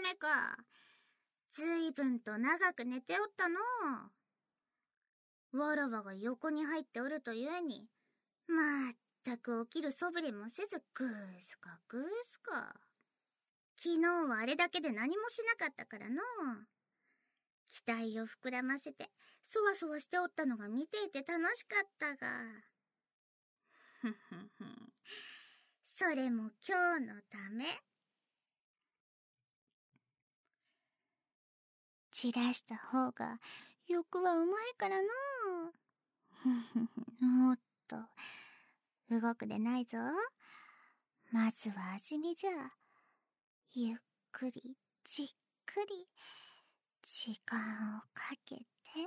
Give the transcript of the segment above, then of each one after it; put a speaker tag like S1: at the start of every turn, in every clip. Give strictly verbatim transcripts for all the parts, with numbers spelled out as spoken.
S1: めか。ずいぶんと長く寝ておったのう。わらわが横に入っておるというに、まったく起きるそぶりもせず、ぐーすかぐーすか。昨日はあれだけで何もしなかったからの。期待を膨らませて、そわそわしておったのが見ていて楽しかったが。ふふふ。それも今日のため。散らした方が欲はうまいからのう。ふふふ。おっと、動くでないぞ。まずは味見じゃ。ゆっくりじっくり時間をかけて。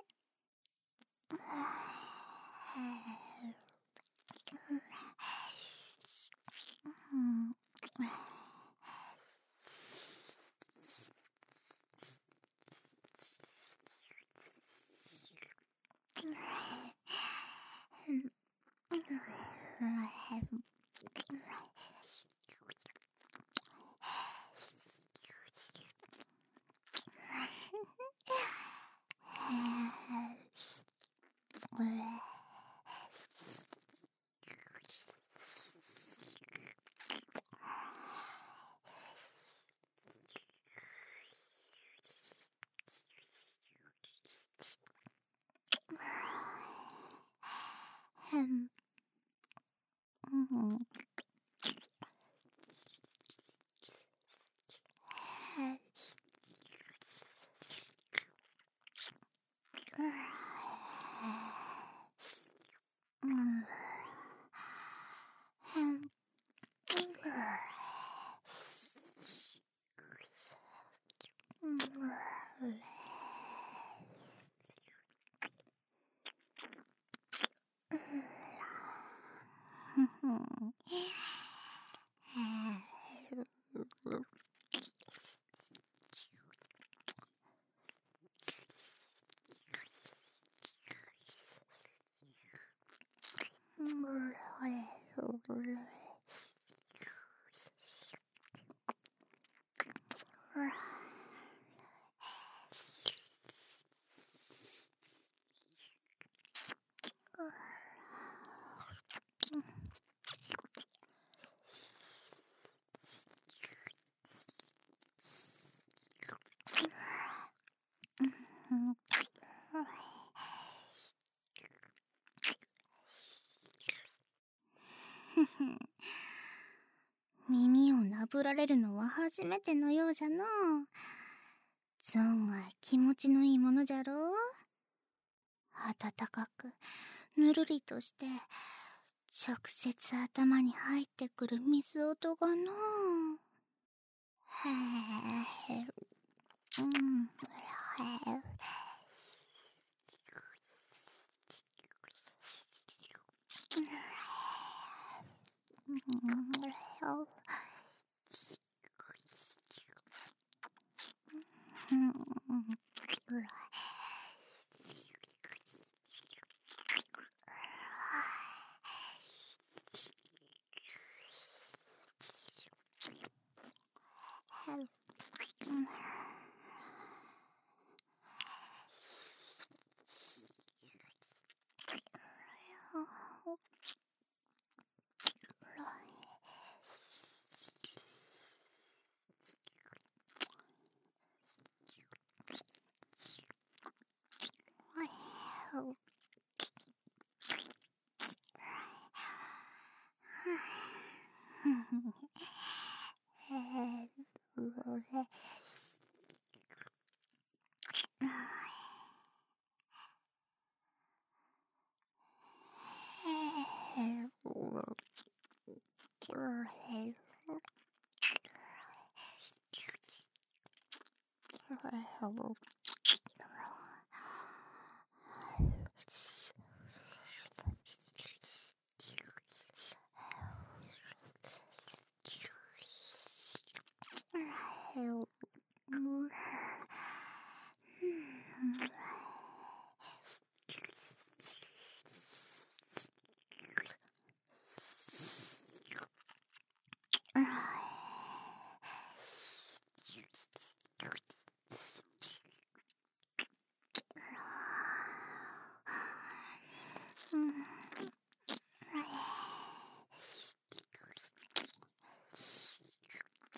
S1: 耳をなぶられるのは初めてのようじゃのう。存外気持ちのいいものじゃろう。暖かくぬるりとして直接頭に入ってくる水音がのう。へえ、うん、へえ。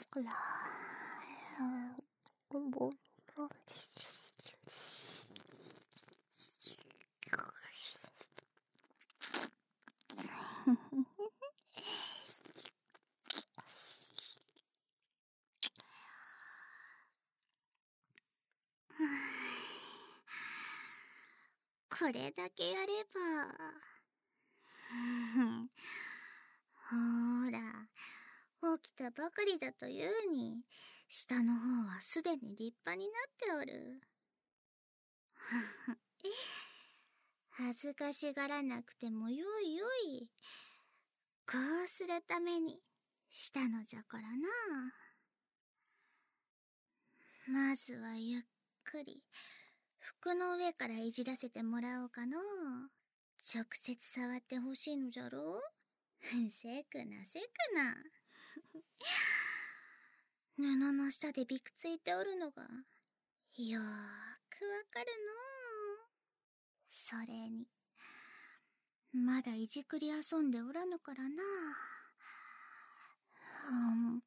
S1: これだけやれば。ほーら、起きたばかりだというに、下の方はすでに立派になっておる。恥ずかしがらなくてもよいよい。こうするためにしたのじゃからな。まずはゆっくり服の上からいじらせてもらおうかのう。直接触ってほしいのじゃろう。せくなせくな。布の下でびくついておるのがよーくわかるのう。それにまだいじくり遊んでおらぬからな。うん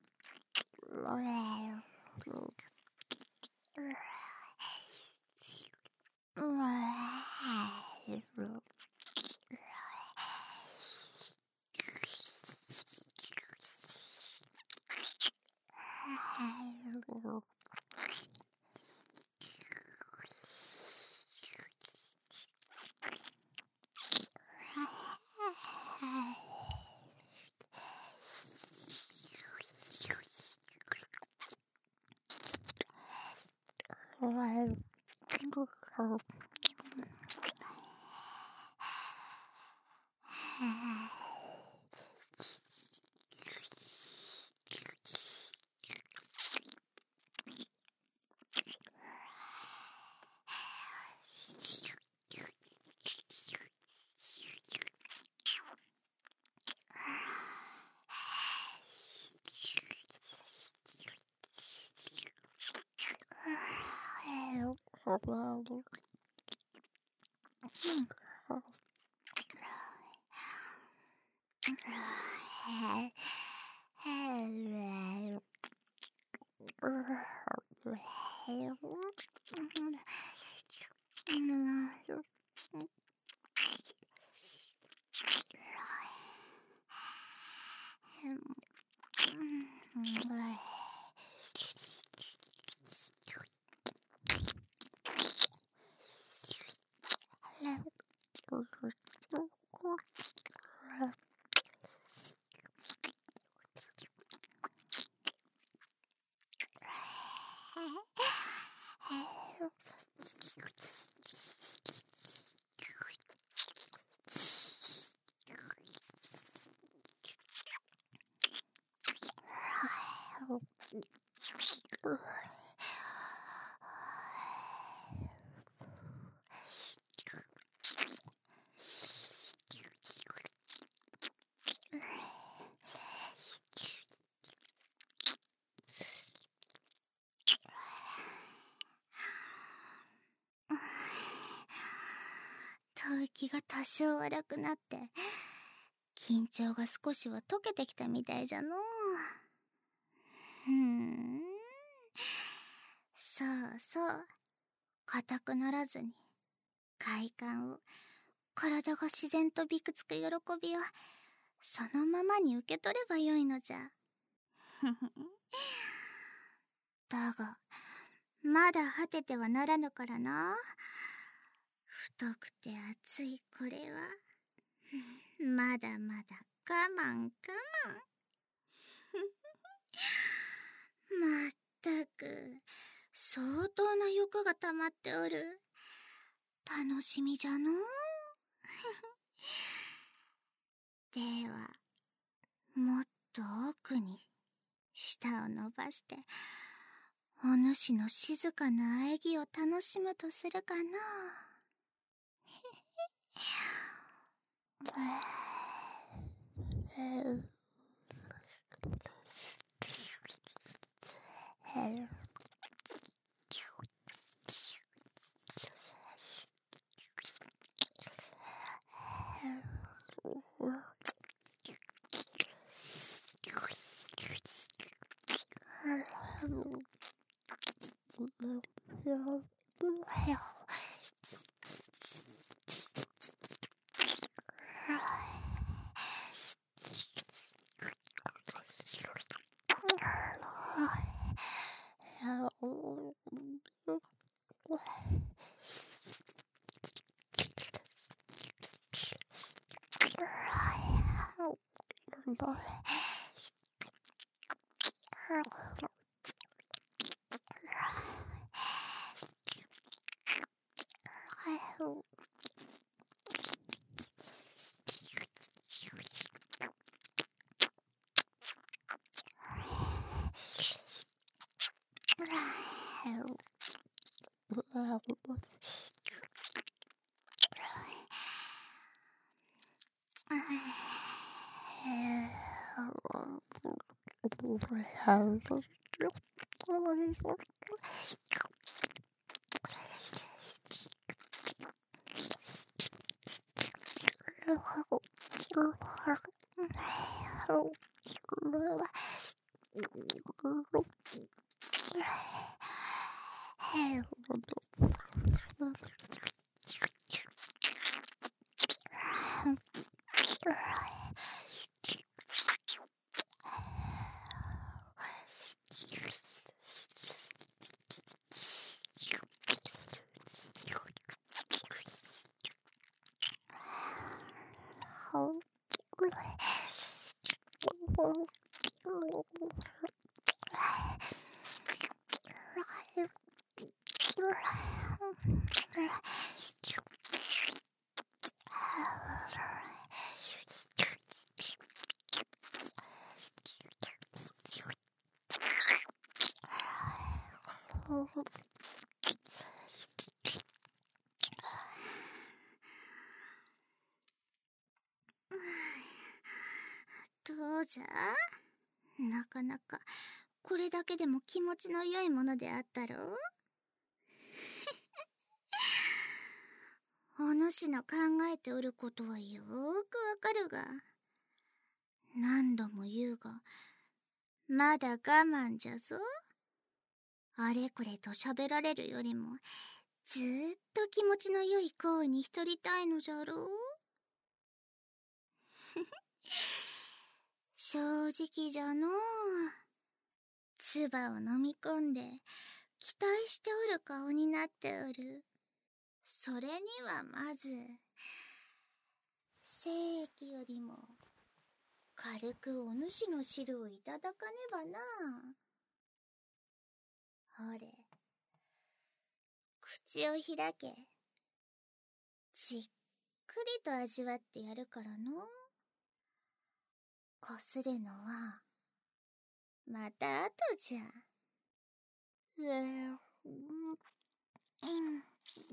S1: 吐息が多少荒くなって緊張が少しは解けてきたみたいじゃのう。ふーん、そうそう、硬くならずに快感を、体が自然とびくつく喜びをそのままに受け取ればよいのじゃ。だがまだ果ててはならぬからな。太くて熱いこれはまだまだ我慢我慢。まったく相当な欲がたまっておる。楽しみじゃのう。ではもっと奥に舌を伸ばしてお主の静かな喘ぎを楽しむとするかのう。 どうじゃ？なかなかこれだけでも気持ちの良いものであったろう？お主の考えておることはよーくわかるが、何度も言うが、まだ我慢じゃぞ。あれこれと喋られるよりも、ずーっと気持ちの良い行為に浸りたいのじゃろう？正直じゃのう。唾を飲み込んで、期待しておる顔になっておる。それにはまず、精液よりも、軽くお主の汁をいただかねばな。ほれ、口を開け。じっくりと味わってやるからの。こするのは、また後じゃ。うえ、うん、うん、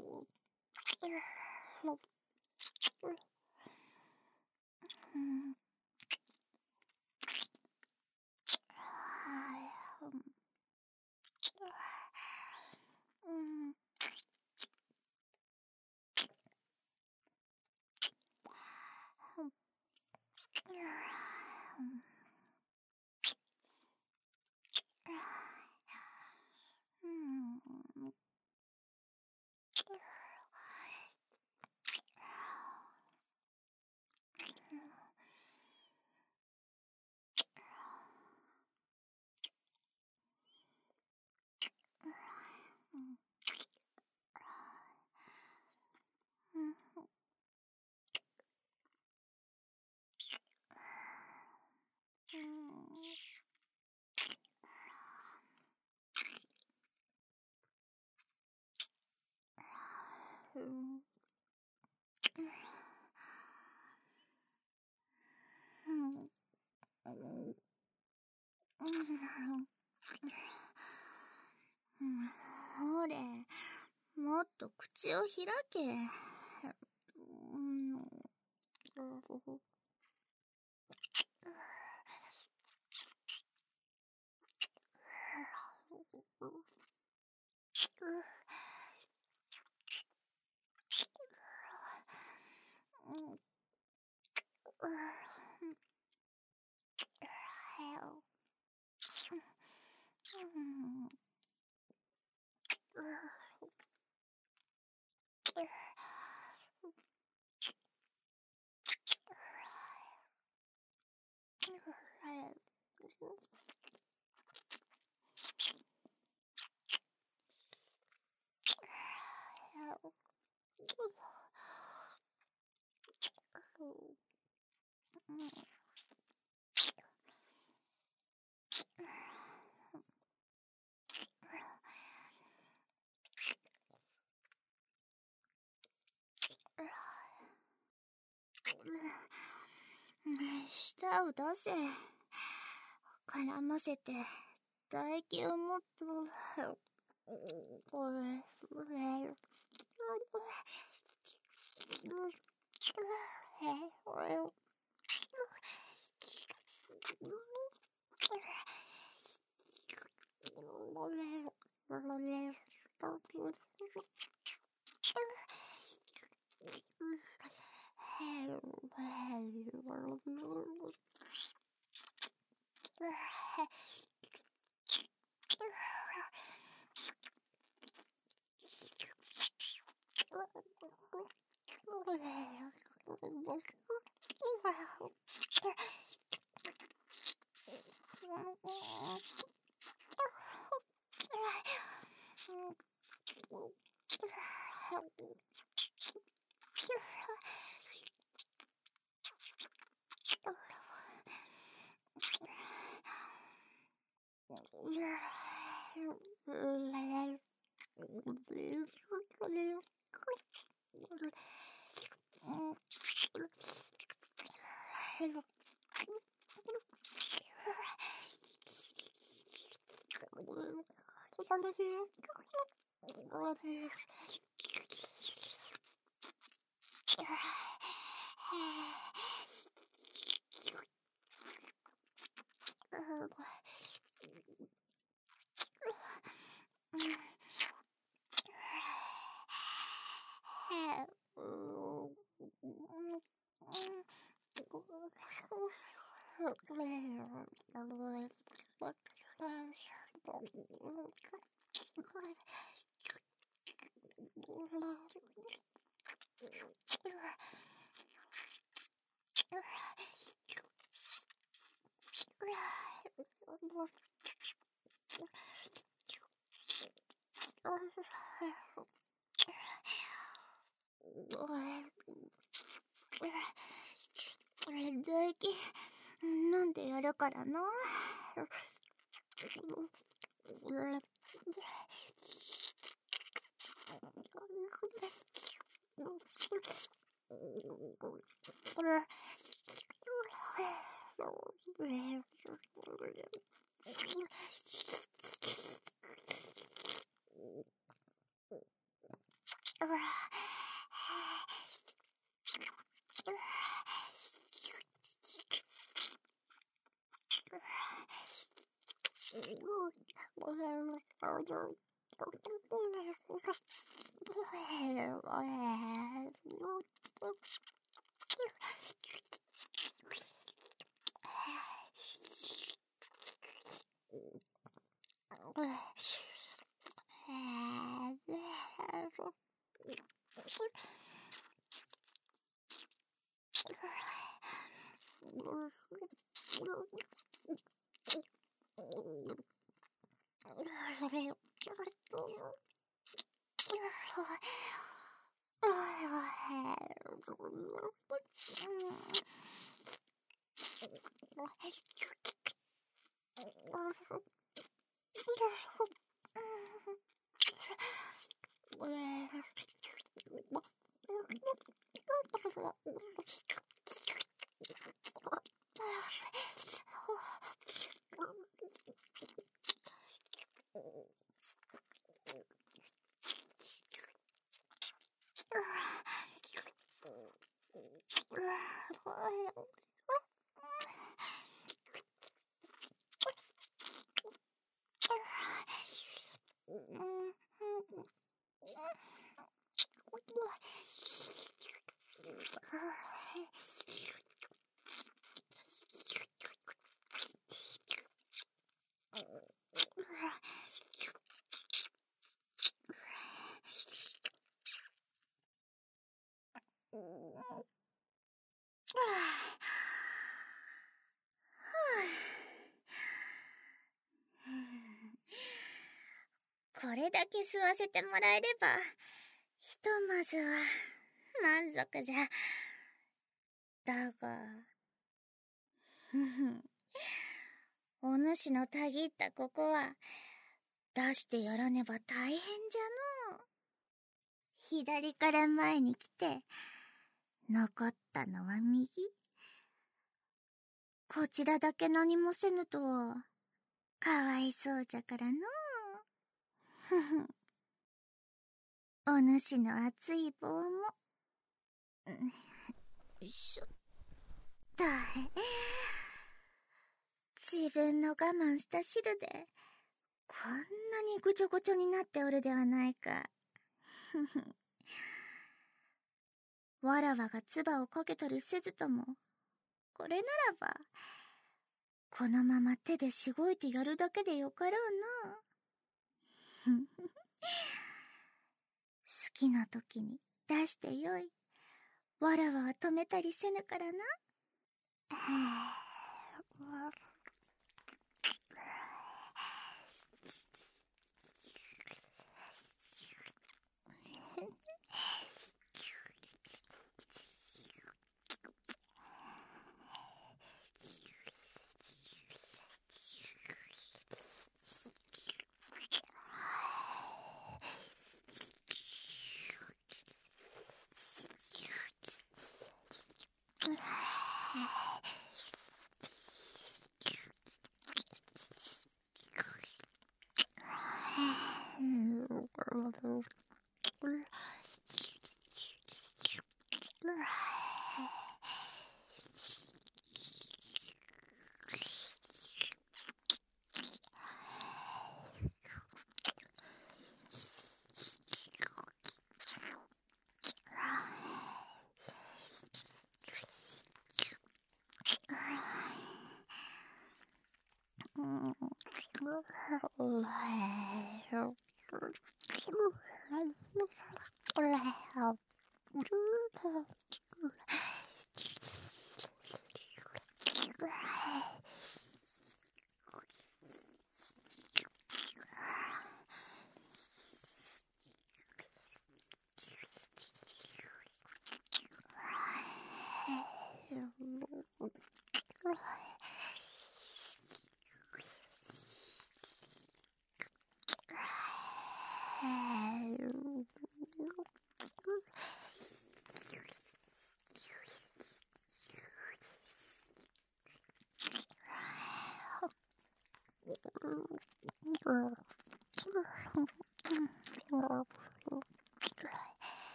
S1: うん。ほれ、もっと口を開け。うん。 舌を出せ。絡ませて唾液をもっと。唾液飲んでやるからな。 これだけ吸わせてもらえれば、ひとまずは満足じゃ。だが、ふふ、お主のたぎったここは、出してやらねば大変じゃのう。左から前に来て、残ったのは右。こちらだけ何もせぬとは、かわいそうじゃからのう。ふふ。お主の熱い棒も、よいしょ。だい。自分の我慢した汁で、こんなにぐちょぐちょになっておるではないか。ふふ。わらわが唾をかけたりせずとも、これならば、このまま手でしごいてやるだけでよかろうな。ふふ。好きな時に出してよい。わらわは止めたりせぬからな。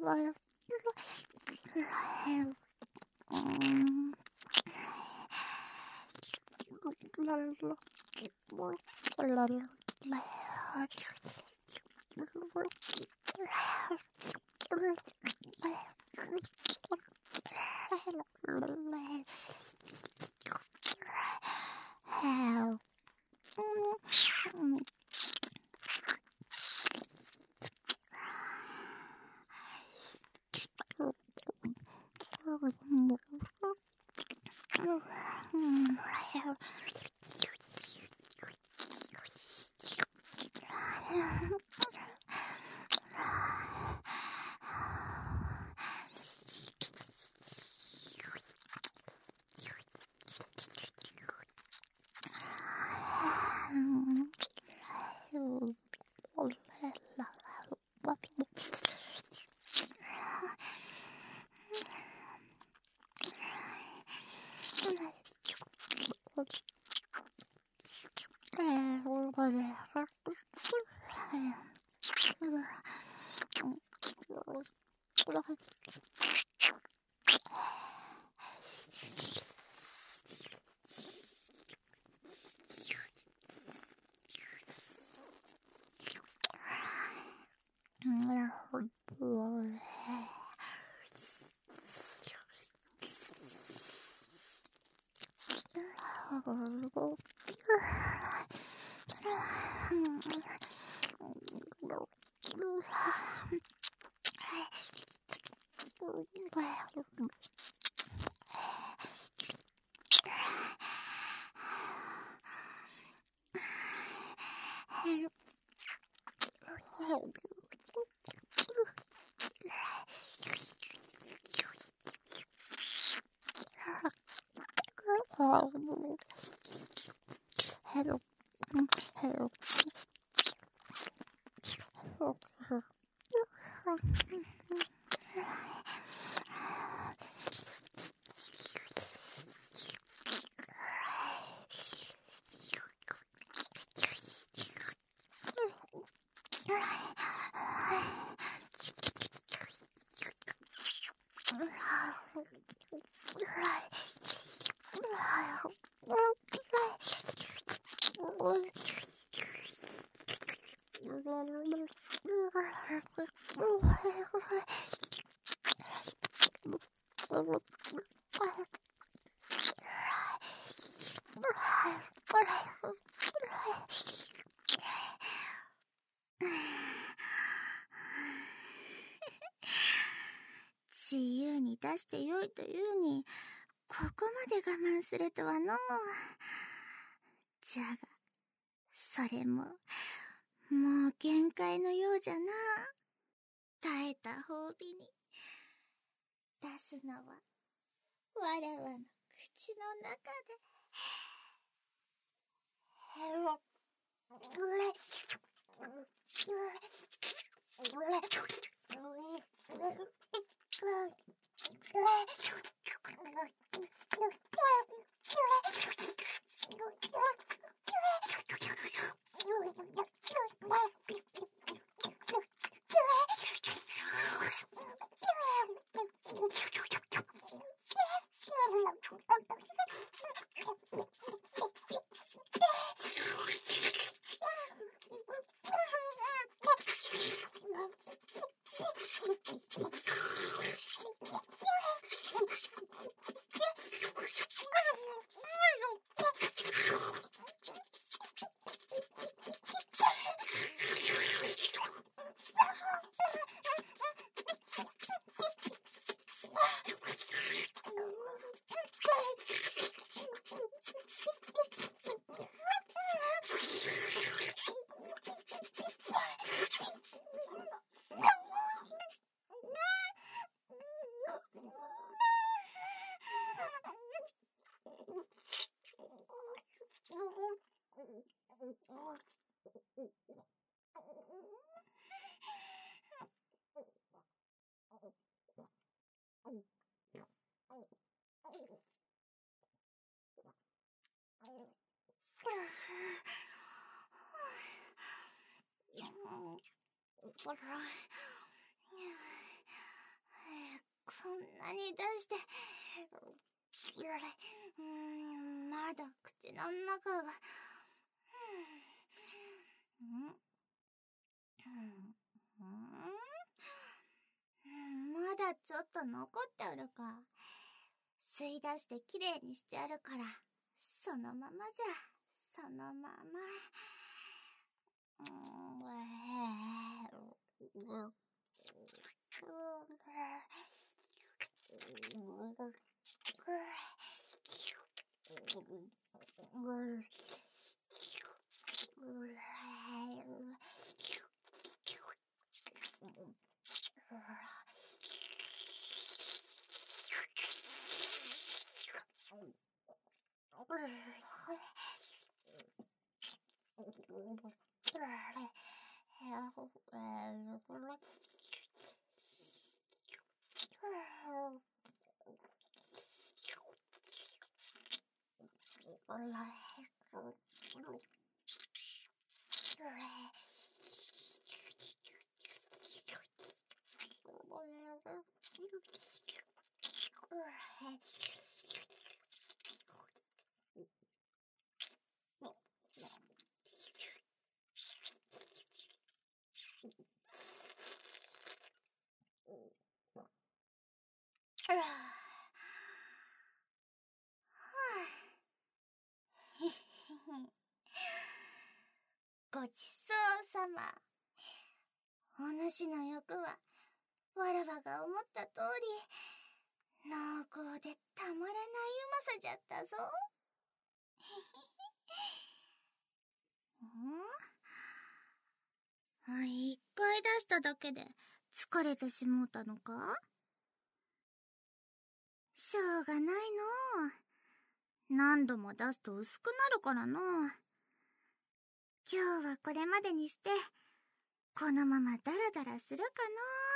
S1: 自由に出してよいというに、ここまで我慢するとはのう。じゃが、それも、もう限界のようじゃな。耐えた褒美に、出すのは、わらわの口の中で。 に出して。うーん、まだ口の中が。うん、うん、まだちょっと残っておるか。吸い出してきれいにしてあるから、そのままじゃ、そのまま。ごちそうさま。お主の欲はわらわが思った通り濃厚でたまらないうまさじゃったぞ。ん？一回出しただけで疲れてしもうたのか？しょうがないのう。何度も出すと薄くなるからのう。今日はこれまでにして、このままダラダラするかのう。